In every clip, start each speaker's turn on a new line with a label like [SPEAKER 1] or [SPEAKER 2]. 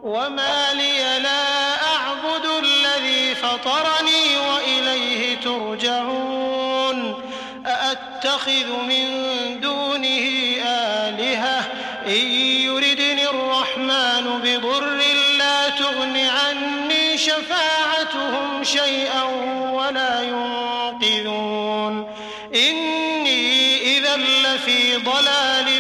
[SPEAKER 1] وما لي لا أعبد الذي فطرني وإليه ترجعون أأتخذ من دونه آلهة إن يردني الرحمن بضر لا تغن عني شفاعتهم شيئا ولا ينقذون إني إذا لفي ضلال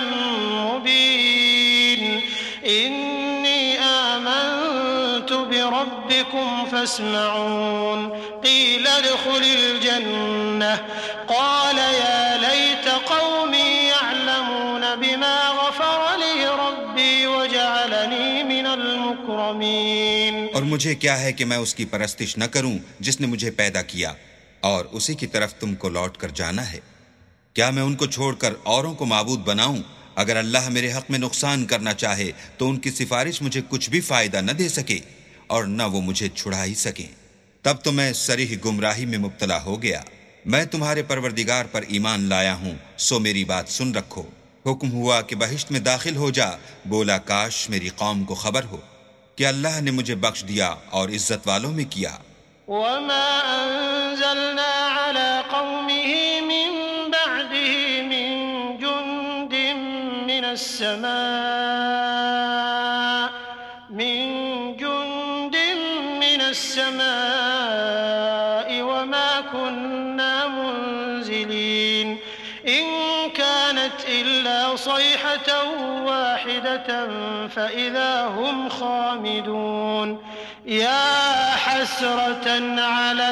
[SPEAKER 1] مبين إني آمنت بربكم فاسمعون قيل ادخل الجنة قال يا ليت قومي يعلمون بما غفر لي ربي وجعلني من المكرمين۔
[SPEAKER 2] اور مجھے کیا ہے کہ میں اس کی پرستش نہ کروں جس نے مجھے پیدا کیا، اور اسی کی طرف تم کو لوٹ کر جانا ہے۔ کیا میں ان کو چھوڑ کر اوروں کو معبود بناؤں؟ اگر اللہ میرے حق میں نقصان کرنا چاہے تو ان کی سفارش مجھے کچھ بھی فائدہ نہ دے سکے اور نہ وہ مجھے چھڑا ہی سکیں۔ تب تو میں صریح گمراہی میں مبتلا ہو گیا۔ میں تمہارے پروردگار پر ایمان لایا ہوں، سو میری بات سن رکھو۔ حکم ہوا کہ بہشت میں داخل ہو جا، بولا کاش میری قوم کو خبر ہو کہ اللہ نے مجھے بخش دیا اور عزت والوں میں کیا۔
[SPEAKER 1] وما أنزلنا على قومه من بعده من جند من السماء وما كنا منزلين إن كانت إلا صيحة واحدة فإذا هم خامدون يا حسرة على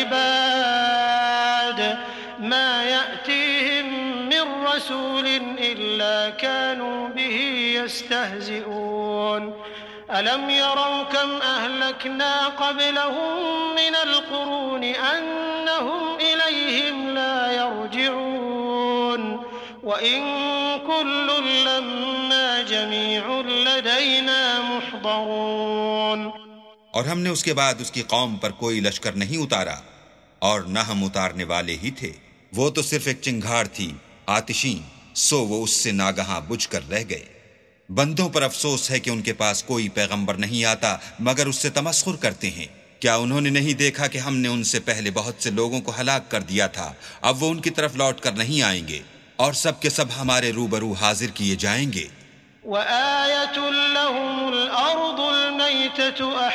[SPEAKER 1] العباد ما يأتيهم من رسول إلا كانوا به يستهزئون ألم يروا كم أهلكنا قبلهم من القرون أنهم إليهم لا يرجعون وإن كل لما جميع لدينا محضرون۔
[SPEAKER 2] اور ہم نے اس کے بعد اس کی قوم پر کوئی لشکر نہیں اتارا، اور نہ ہم اتارنے والے ہی تھے۔ وہ تو صرف ایک چنگھاڑ تھی آتشین، سو وہ اس سے ناگہاں بجھ کر رہ گئے۔ بندوں پر افسوس ہے کہ ان کے پاس کوئی پیغمبر نہیں آتا مگر اس سے تمسخر کرتے ہیں۔ کیا انہوں نے نہیں دیکھا کہ ہم نے ان سے پہلے بہت سے لوگوں کو ہلاک کر دیا تھا؟ اب وہ ان کی طرف لوٹ کر نہیں آئیں گے، اور سب کے سب ہمارے روبرو حاضر کیے جائیں گے۔
[SPEAKER 1] وآية لهم الأرض الميتة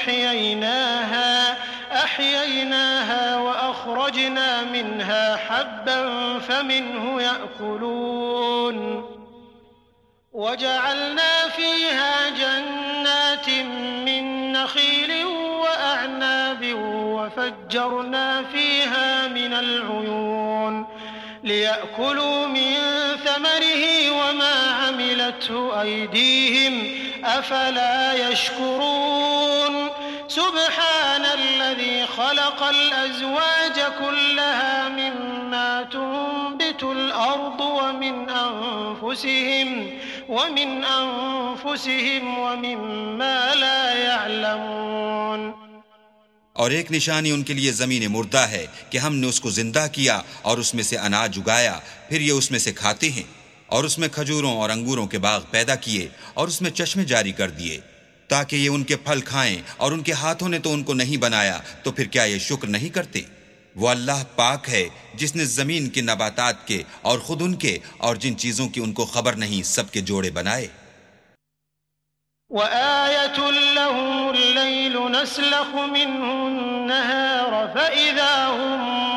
[SPEAKER 1] أحييناها وأخرجنا منها حبا فمنه يأكلون وجعلنا فيها جنات من نخيل وأعناب وفجرنا فيها من العيون ليأكلوا من ثمره وما عملته أيديهم أفلا يشكرون سبحان الذي خلق الأزواج كلها مما تنبت الأرض ومن أنفسهم ومما لا يعلمون۔
[SPEAKER 2] اور ایک نشانی ان کے لیے زمین مردہ ہے کہ ہم نے اس کو زندہ کیا اور اس میں سے اناج اگایا، پھر یہ اس میں سے کھاتے ہیں، اور اس میں کھجوروں اور انگوروں کے باغ پیدا کیے اور اس میں چشمے جاری کر دیے تاکہ یہ ان کے پھل کھائیں، اور ان کے ہاتھوں نے تو ان کو نہیں بنایا، تو پھر کیا یہ شکر نہیں کرتے؟ وہ اللہ پاک ہے جس نے زمین کے نباتات کے اور خود ان کے اور جن چیزوں کی ان کو خبر نہیں سب کے جوڑے بنائے۔
[SPEAKER 1] وآية لهم الليل نسلخ منه النهار فإذا هم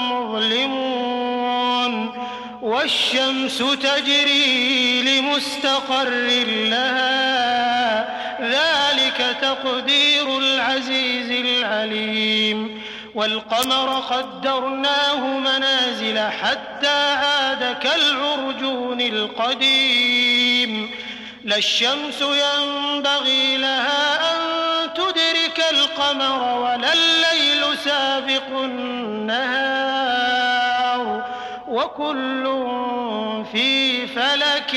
[SPEAKER 1] مظلمون والشمس تجري لمستقر لها ذلك تقدير العزيز العليم والقمر قدرناه منازل حتى عاد كالعرجون القديم لا الشمس ينبغي لها أن تدرك القمر ولا الليل سابق النهار وكل في فلك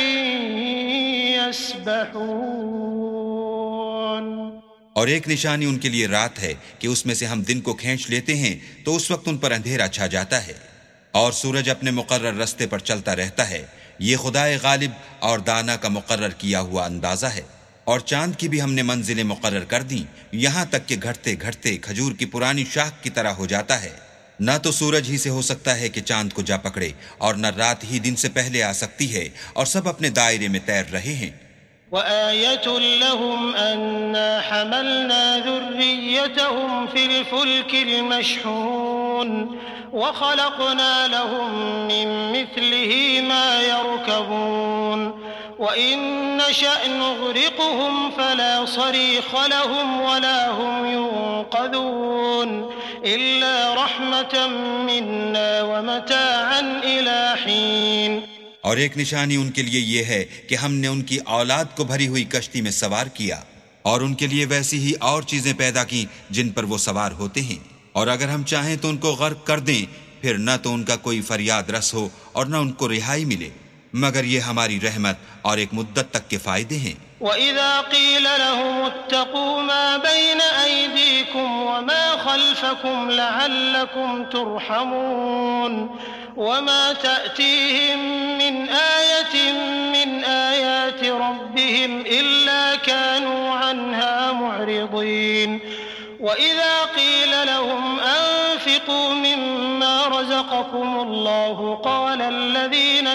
[SPEAKER 1] يسبحون۔
[SPEAKER 2] اور ایک نشانی ان کے لیے رات ہے کہ اس میں سے ہم دن کو کھینچ لیتے ہیں تو اس وقت ان پر اندھیرا چھا جاتا ہے، اور سورج اپنے مقرر رستے پر چلتا رہتا ہے۔ یہ خدائے غالب اور دانا کا مقرر کیا ہوا اندازہ ہے، اور چاند کی بھی ہم نے منزلیں مقرر کر دیں، یہاں تک کہ گھٹتے گھٹتے کھجور کی پرانی شاخ کی طرح ہو جاتا ہے۔ نہ تو سورج ہی سے ہو سکتا ہے کہ چاند کو جا پکڑے، اور نہ رات ہی دن سے پہلے آ سکتی ہے، اور سب اپنے دائرے میں تیر رہے ہیں۔
[SPEAKER 1] وآية لهم أنا حملنا ذريتهم في الفلك المشحون وخلقنا لهم من مثله ما يركبون وإن نشأ نغرقهم فلا صريخ لهم ولا هم ينقذون إلا رحمة منا ومتاعا إلى حين۔
[SPEAKER 2] اور ایک نشانی ان کے لیے یہ ہے کہ ہم نے ان کی اولاد کو بھری ہوئی کشتی میں سوار کیا، اور ان کے لیے ویسی ہی اور چیزیں پیدا کی جن پر وہ سوار ہوتے ہیں، اور اگر ہم چاہیں تو ان کو غرق کر دیں، پھر نہ تو ان کا کوئی فریاد رس ہو اور نہ ان کو رہائی ملے، مگر یہ ہماری رحمت اور ایک مدت تک کے فائدے ہیں۔
[SPEAKER 1] وَإِذَا قِيلَ لَهُمُ اتَّقُوا مَا بَيْنَ أَيْدِيكُمْ وَمَا خَلْفَكُمْ لَعَلَّكُمْ تُرْحَمُونَ وَمَا تَأْتِيهِمْ مِنْ آيَةٍ مِنْ آيَاتِ رَبِّهِمْ إِلَّا كَانُوا عَنْهَا مُعْرِضِينَ وَإِذَا قِيلَ لَهُمْ أَنفِقُوا مِمَّا رَزَقَكُمُ اللَّهُ قَالَ الَّذِينَ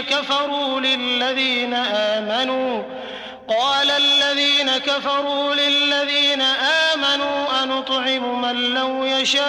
[SPEAKER 1] كفروا للذين آمنوا أنطعم من لو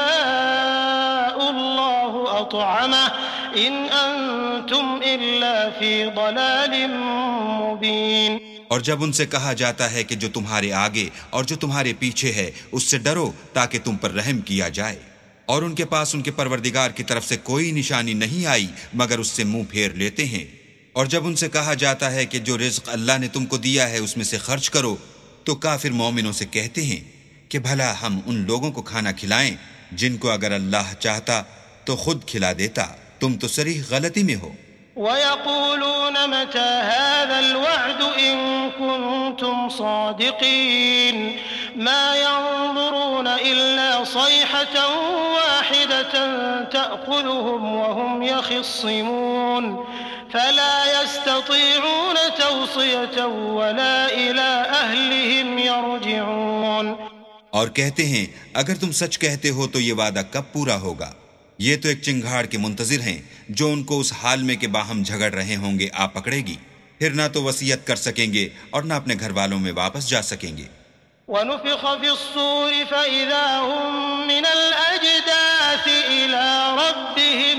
[SPEAKER 1] يشاء الله أطعمه إن أنتم إلا في ضلال مبين۔
[SPEAKER 2] اور جب ان سے کہا جاتا ہے کہ جو تمہارے آگے اور جو تمہارے پیچھے ہے اس سے ڈرو تاکہ تم پر رحم کیا جائے، اور ان کے پاس ان کے پروردگار کی طرف سے کوئی نشانی نہیں آئی مگر اس سے منہ پھیر لیتے ہیں۔ اور جب ان سے کہا جاتا ہے کہ جو رزق اللہ نے تم کو دیا ہے اس میں سے خرچ کرو، تو کافر مومنوں سے کہتے ہیں کہ بھلا ہم ان لوگوں کو کھانا کھلائیں جن کو اگر اللہ چاہتا تو خود کھلا دیتا، تم تو صریح غلطی میں ہو۔
[SPEAKER 1] وَيَقُولُونَ مَتَى هَذَا الْوَعْدُ إِن كُنتُمْ صَادِقِينَ مَا يَنظُرُونَ إِلَّا صَيْحَةً وَاحِدَةً تَأْخُذُهُمْ وَهُمْ يَخِصِّمُونَ فَلَا يَسْتَطِيعُونَ تَوْصِيَةً وَلَا إِلَىٰ أَهْلِهِمْ يَرْجِعُونَ۔
[SPEAKER 2] اور کہتے ہیں اگر تم سچ کہتے ہو تو یہ وعدہ کب پورا ہوگا؟ یہ تو ایک چنگھاڑ کے منتظر ہیں جو ان کو اس حال میں کہ باہم جھگڑ رہے ہوں گے آ پکڑے گی، پھر نہ تو وصیت کر سکیں گے اور نہ اپنے گھر والوں میں واپس جا سکیں گے۔
[SPEAKER 1] وَنُفِخَ فِي الصُّورِ فَإِذَا هُم مِّنَ الْأَجْدَاثِ إِلَىٰ رَبِّهِمْ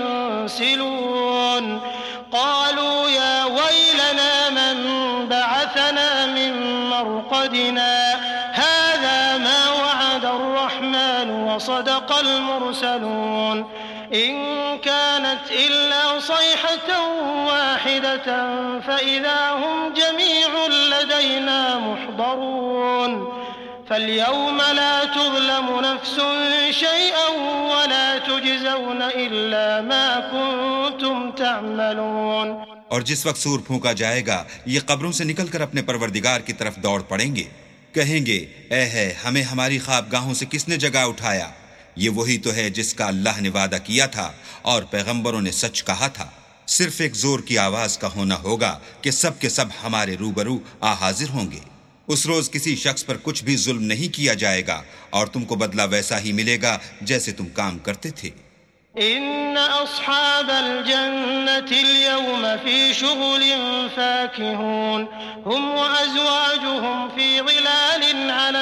[SPEAKER 1] يَنسِلُونَ قَالُوا يَا وَيْلَنَا مَن بَعَثَنَا مِن مَّرْقَدِنَا هَٰذَا مَا وَعَدَ الرَّحْمَٰنُ وَصَدَقَ الْمُرْسَلُونَ إِن كَانَتْ إِلَّا صَيْحَةً وَاحِدَةً فَإِذَا هُمْ جَمِيعٌ لَّدَيْنَا مُحْضَرُونَ فَالْيَوْمَ لَا تُظْلَمُ نَفْسٌ شَيْئًا وَلَا تُجْزَوْنَ إِلَّا مَا كُنتُمْ تَعْمَلُونَ۔
[SPEAKER 2] اور جس وقت سور پھونکا جائے گا یہ قبروں سے نکل کر اپنے پروردگار کی طرف دوڑ پڑیں گے، کہیں گے اے ہے ہمیں ہماری خوابگاہوں سے کس نے جگا اٹھایا؟ یہ وہی تو ہے جس کا اللہ نے وعدہ کیا تھا اور پیغمبروں نے سچ کہا تھا۔ صرف ایک زور کی آواز کا ہونا ہوگا کہ سب کے سب ہمارے روبرو حاضر ہوں گے۔ اس روز کسی شخص پر کچھ بھی ظلم نہیں کیا جائے گا اور تم کو بدلہ ویسا ہی ملے گا جیسے تم کام کرتے تھے۔
[SPEAKER 1] إن أصحاب الجنة اليوم في شغل فاكهون هم وأزواجهم في ظلال على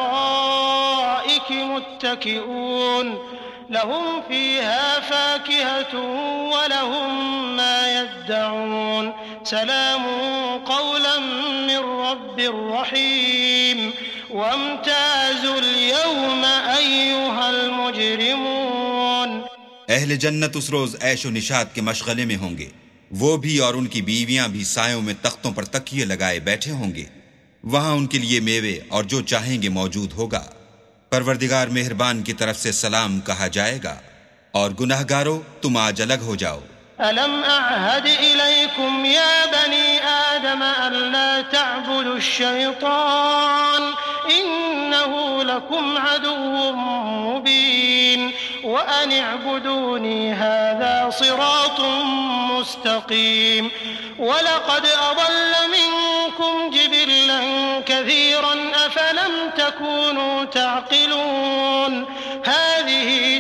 [SPEAKER 1] الأرائك متكئون لهم فيها فاكهة ولهم ما يدعون سلام قولا من رب رحيم وامتازوا اليوم أيها المجرمون۔
[SPEAKER 2] اہل جنت اس روز عیش و نشاط کے مشغلے میں ہوں گے، وہ بھی اور ان کی بیویاں بھی سایوں میں تختوں پر تکیے لگائے بیٹھے ہوں گے، وہاں ان کے لیے میوے اور جو چاہیں گے موجود ہوگا۔ پروردگار مہربان کی طرف سے سلام کہا جائے گا، اور گناہگارو تم آج الگ ہو جاؤ۔
[SPEAKER 1] أَلَمْ أَعْهَدْ إِلَيْكُمْ يَا بَنِي آدَمَ أَلَّا تَعْبُدُوا الشَّيْطَانَ إِنَّهُ لَكُمْ عَدُوٌّ مُّبِينٌ۔ وأن اعبدوني هذا صراط مستقيم ولقد أضل منكم جبلا كثيرا أفلم تكونوا تعقلون هذه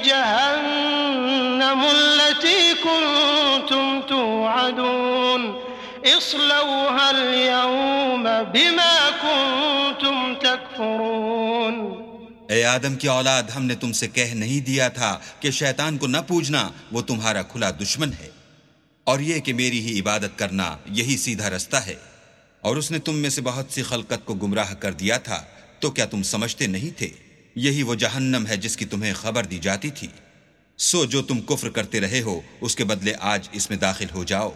[SPEAKER 1] جهنم التي كنتم توعدون اصلوها اليوم بما كنتم تكفرون۔
[SPEAKER 2] اے آدم کی اولاد، ہم نے تم سے کہہ نہیں دیا تھا کہ شیطان کو نہ پوجنا، وہ تمہارا کھلا دشمن ہے، اور یہ کہ میری ہی عبادت کرنا یہی سیدھا رستہ ہے، اور اس نے تم میں سے بہت سی خلقت کو گمراہ کر دیا تھا، تو کیا تم سمجھتے نہیں تھے؟ یہی وہ جہنم ہے جس کی تمہیں خبر دی جاتی تھی، سو جو تم کفر کرتے رہے ہو اس کے بدلے آج اس میں داخل ہو جاؤ۔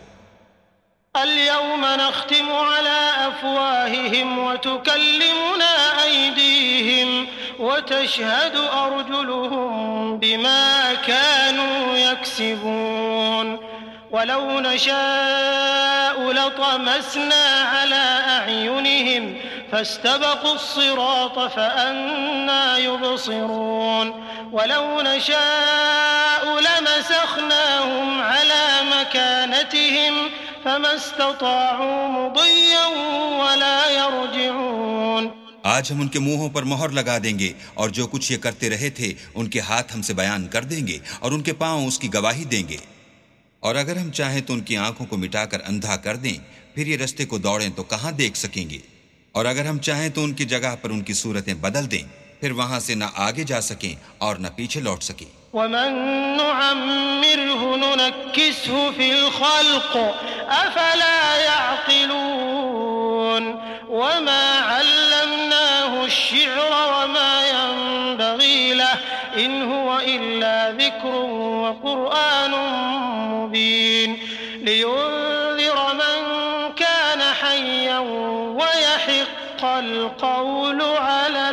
[SPEAKER 1] اليوم نختم على أفواههم وتكلمنا أيديهم وتشهد أرجلهم بما كانوا يكسبون ولو نشاء لطمسنا على أعينهم فاستبقوا الصراط فأنى يبصرون ولو نشاء لمسخناهم على مكانتهم فما استطاعوا مضيا ولا يرجعون۔
[SPEAKER 2] آج ہم ان کے منہوں پر مہر لگا دیں گے، اور جو کچھ یہ کرتے رہے تھے ان کے ہاتھ ہم سے بیان کر دیں گے، اور ان کے پاؤں اس کی گواہی دیں گے، اور اگر ہم چاہیں تو ان کی آنکھوں کو مٹا کر اندھا کر دیں، پھر یہ رستے کو دوڑیں تو کہاں دیکھ سکیں گے، اور اگر ہم چاہیں تو ان کی جگہ پر ان کی صورتیں بدل دیں، پھر وہاں سے نہ آگے جا سکیں اور نہ پیچھے لوٹ سکیں۔
[SPEAKER 1] ومن نعمره ننكسه في الخلق أفلا يعقلون وما علمناه الشعر وما ينبغي له إن هو إلا ذكر وقرآن مبين لينذر من كان حيا ويحق القول على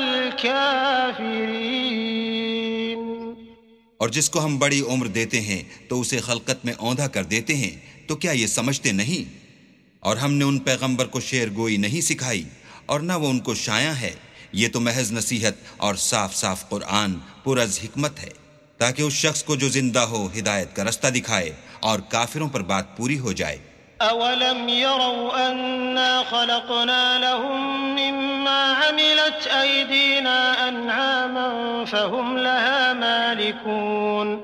[SPEAKER 1] الكافرين۔
[SPEAKER 2] اور جس کو ہم بڑی عمر دیتے ہیں تو اسے خلقت میں اوندھا کر دیتے ہیں، تو کیا یہ سمجھتے نہیں؟ اور ہم نے ان پیغمبر کو شعر گوئی نہیں سکھائی، اور نہ وہ ان کو شایع ہے، یہ تو محض نصیحت اور صاف صاف قرآن پر از حکمت ہے، تاکہ اس شخص کو جو زندہ ہو ہدایت کا رستہ دکھائے اور کافروں پر بات پوری ہو جائے۔
[SPEAKER 1] أولم يروا أنا خلقنا لهم مما عملت أيدينا أنعاما فهم لها مالكون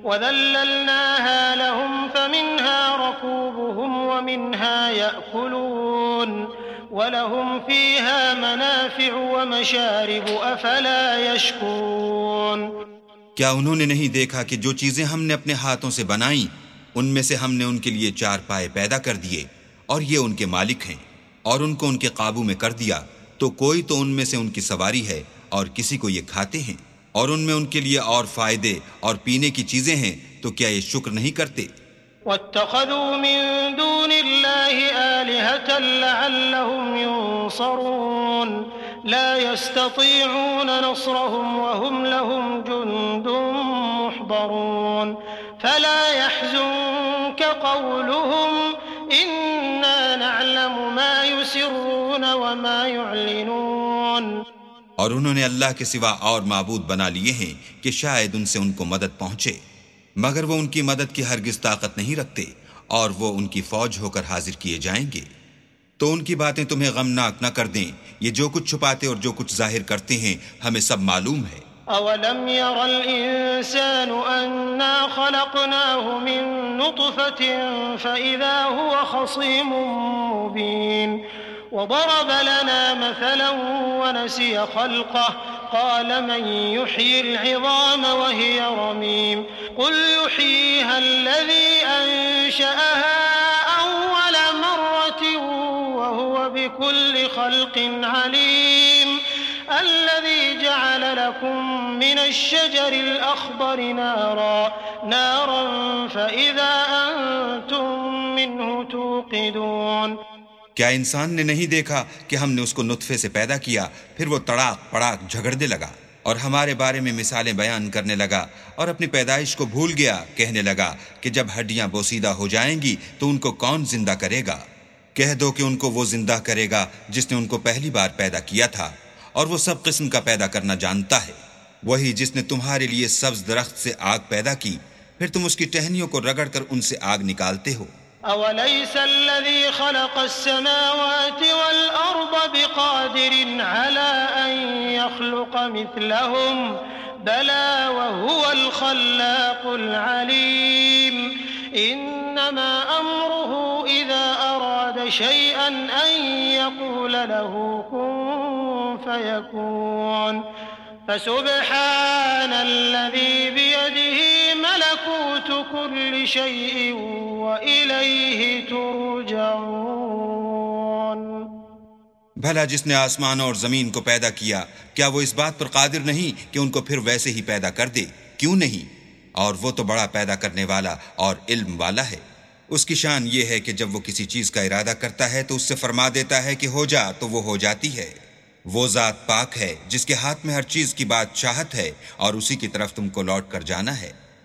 [SPEAKER 1] وذللناها لهم فمنها ركوبهم ومنها يأكلون ولهم فيها منافع ومشارب أفلا يشكرون۔
[SPEAKER 2] کیا انہوں نے نہیں دیکھا کہ جو چیزیں ہم نے اپنے ہاتھوں سے بنائیں ان میں سے ہم نے ان کے لیے 4 پائے پیدا کر دیے، اور یہ ان کے مالک ہیں، اور ان کو ان کے قابو میں کر دیا، تو کوئی تو ان میں سے ان کی سواری ہے اور کسی کو یہ کھاتے ہیں، اور ان میں ان کے لیے اور فائدے اور پینے کی چیزیں ہیں، تو کیا یہ شکر نہیں کرتے؟
[SPEAKER 1] واتخذوا من دون الله آلهة لعلهم ينصرون لا يستطيعون نصرهم وهم لهم جند محضرون فلا يحزنك قولهم إنا نعلم ما يسرون وما يعلنون۔
[SPEAKER 2] اور انہوں نے اللہ کے سوا اور معبود بنا لیے ہیں کہ شاید ان سے ان کو مدد پہنچے، مگر وہ ان کی مدد کی ہرگز طاقت نہیں رکھتے، اور وہ ان کی فوج ہو کر حاضر کیے جائیں گے۔ تو ان کی باتیں تمہیں غمناک نہ کر دیں، یہ جو کچھ چھپاتے اور جو کچھ ظاہر کرتے ہیں ہمیں سب معلوم ہے۔
[SPEAKER 1] أولم ير الإنسان أنا خلقناه من نطفة فإذا هو خصيم مبين وضرب لنا مثلا ونسي خلقه قال من يحيي العظام وهي رميم قل يحييها الذي أنشأها أول مرة وهو بكل خلق عليم الذي جعل لكم من الشجر الأخضر نارا فإذا أنتم منه توقدون۔
[SPEAKER 2] کیا انسان نے نہیں دیکھا کہ ہم نے اس کو نطفے سے پیدا کیا، پھر وہ تڑاک پڑاک جھگڑنے لگا اور ہمارے بارے میں مثالیں بیان کرنے لگا، اور اپنی پیدائش کو بھول گیا، کہنے لگا کہ جب ہڈیاں بوسیدہ ہو جائیں گی تو ان کو کون زندہ کرے گا؟ کہہ دو کہ ان کو وہ زندہ کرے گا جس نے ان کو پہلی بار پیدا کیا تھا، اور وہ سب قسم کا پیدا کرنا جانتا ہے۔ وہی جس نے تمہارے لیے سبز درخت سے آگ پیدا کی، پھر تم اس کی ٹہنیوں کو رگڑ کر ان سے آگ نکالتے ہو۔
[SPEAKER 1] أوليس الذي خلق السماوات والأرض بقادر على أن يخلق مثلهم بلى وهو الخلاق العليم إنما أمره إذا أراد شيئا أن يقول له كن فيكون فسبحان الذي بيده ملكوت كل شيء وإليه ترجعون۔
[SPEAKER 2] بھلا جس نے آسمانوں اور زمین کو پیدا کیا، کیا وہ اس بات پر قادر نہیں کہ ان کو پھر ویسے ہی پیدا کر دے؟ کیوں نہیں؟ اور وہ تو بڑا پیدا کرنے والا اور علم والا ہے۔ اس کی شان یہ ہے کہ جب وہ کسی چیز کا ارادہ کرتا ہے تو اس سے فرما دیتا ہے کہ ہو جا، تو وہ ہو جاتی ہے۔ وہ ذات پاک ہے جس کے ہاتھ میں ہر چیز کی بادشاہت ہے، اور اسی کی طرف تم کو لوٹ کر جانا ہے۔